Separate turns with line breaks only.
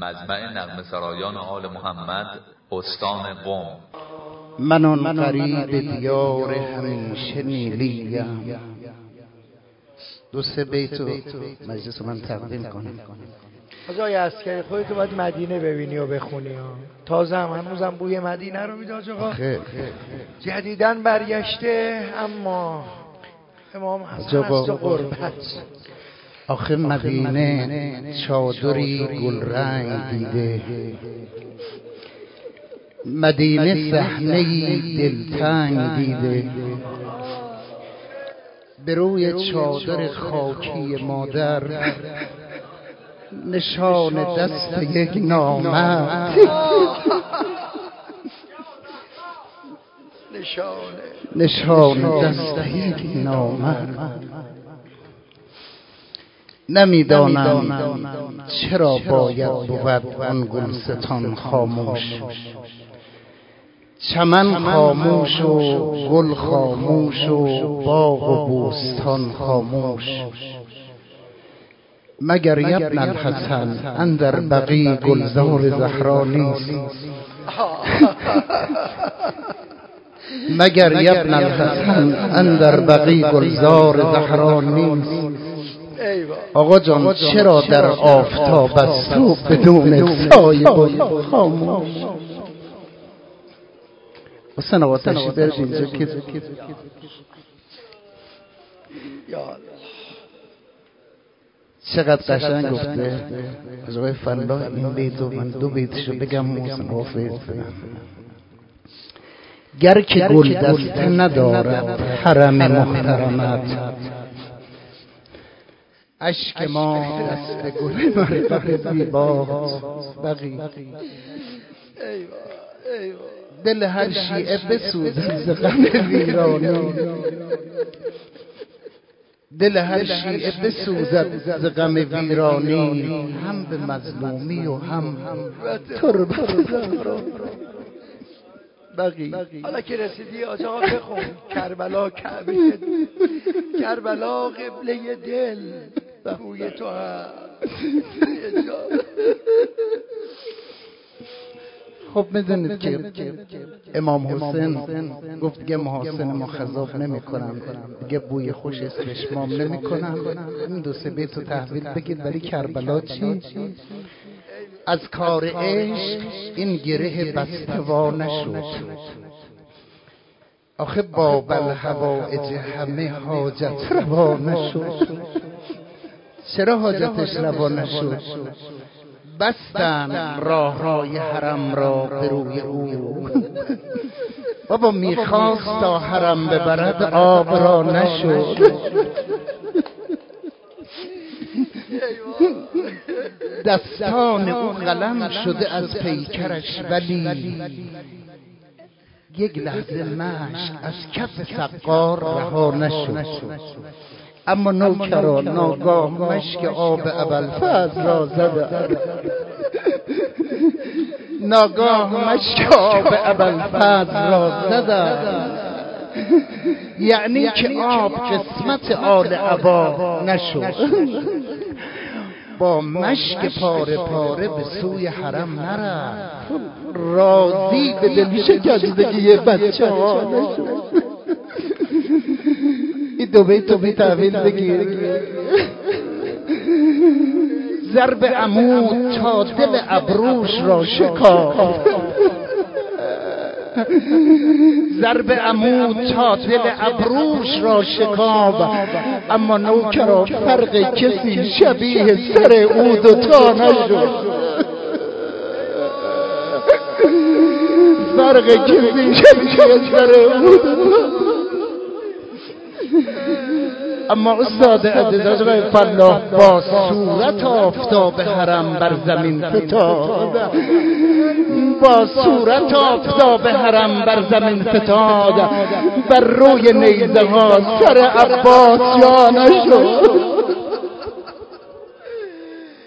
مجمع نغمه سرایان آل محمد استان قم.
من آن غریب دیار همیشه نیلیم. دو سه بیتو مجلس من تقدیم کنم.
آقای عسکری خودتو باید مدینه ببینی و بخونی ها. تازه هنوزم بوی مدینه رو میده آقا. جدیدن برگشته اما امام حسن است و قربت.
آخه مدینه چادری گل رنگ دیده، مدینه صحنه‌ای دلتنگ دیده، به روی چادر خاکی مادر نشان دست یک نامرد، نشان دست یک نامرد. نمیدانم چرا باید بود آن گلستان خاموش، چمن خاموش و گل خاموش و باغ و بوستان خاموش. مگر ابن الحسن اندر بقیع گلزار زهرا نیست؟ مگر ابن الحسن اندر بقیع گلزار زهرا نیست؟ آقا جان چرا در آفتاب است تو بدون سایه خاموش؟ حسین آقا تشریف بیارید اینجا که چقدر قشنگ گفته از آقای فلاح این بیتو. من دو بیتشو بگم محسن حافظ. گر که گل دسته ندارد حرم محترمت، اشک ما دست گل مربع زیباست بقی. دل هر شیعه بسوزد ز غم ویرانی، دل هر شیعه بسوزد ز غم ویرانی، هم به مظلومی و هم تربت زهرا بقی.
حالا که رسیدی آقا بخون کربلا کعبه، کربلا قبله دل بوی تو هم.
خب میدونید که امام حسین گفت دیگه محاسن ما خضاب نمی کنم، دیگه بوی خوش استشمام نمی کنم. این دو سه بیت رو تحویل بگید. برای کربلا چی؟ از کار عشق این گره بسته وا نشد، آخه باب الحوائج همه حاجت روا نشد. چرا حاجتش روا نشد؟ بستن راههای حرم را به روی او، بابا میخواست تا حرم ببرد آب را نشد. دستان او قلم شده از پیکرش، ولی یک لحظه مشک از کف سقار رها نشد. اما نوکران ناگاه مشک آب ابوالفضل را زدند، ناگاه مشک آب ابوالفضل را زدند، یعنی که آب قسمت آل عبا نشد. با مشک پاره پاره به سوی حرم نرفت، راضی به دل شکستگی بچه ها نشد. این دو بیتو بی تحویل بگیر. ضرب عمود تا دل ابروش را شکافت، ضرب عمود تا دل ابروش را شکافت، اما نوکرا فرق کسی شبیه سر او دوتا نشد. فرق کسی شبیه سر او دوتا. اما استاد عزیز آقای فلاح با صورت آفتاب حرم بر زمین فتاد، با صورت آفتاب حرم بر زمین فتاد، بر روی نیزه ها سر عباس جا نشد.